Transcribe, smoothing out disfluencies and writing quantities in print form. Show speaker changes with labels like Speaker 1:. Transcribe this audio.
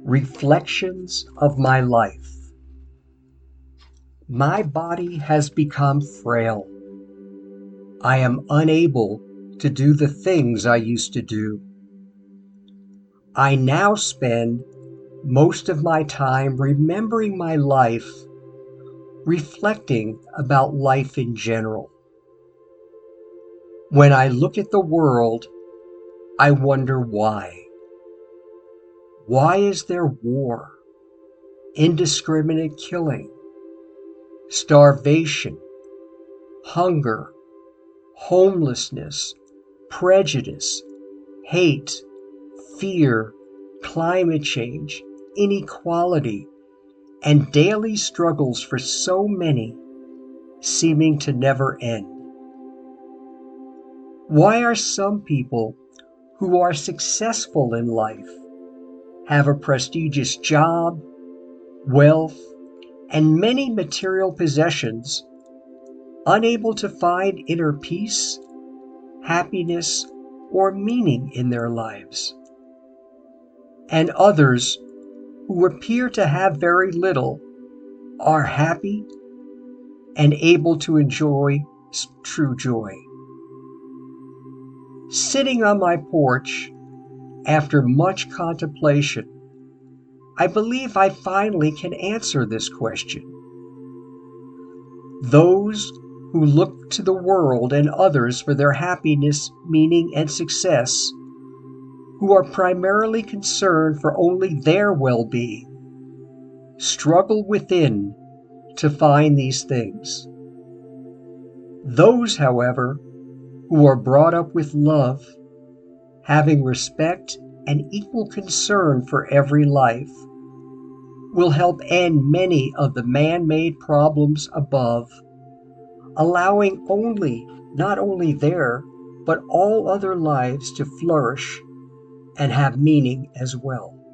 Speaker 1: Reflections of my life. My body has become frail. I am unable to do the things I used to do. I now spend most of my time remembering my life, reflecting about life in general. When I look at the world, I wonder why. Why is there war, indiscriminate killing, starvation, hunger, homelessness, prejudice, hate, fear, climate change, inequality, and daily struggles for so many, seeming to never end? Why are some people who are successful in life, have a prestigious job, wealth, and many material possessions, unable to find inner peace, happiness, or meaning in their lives? And others who appear to have very little are happy and able to enjoy true joy. Sitting on my porch after much contemplation, I believe I finally can answer this question. Those who look to the world and others for their happiness, meaning, and success, who are primarily concerned for only their well-being, struggle within to find these things. Those, however, who are brought up with love, having respect and equal concern for every life, will help end many of the man-made problems above, allowing not only their, but all other lives to flourish and have meaning as well.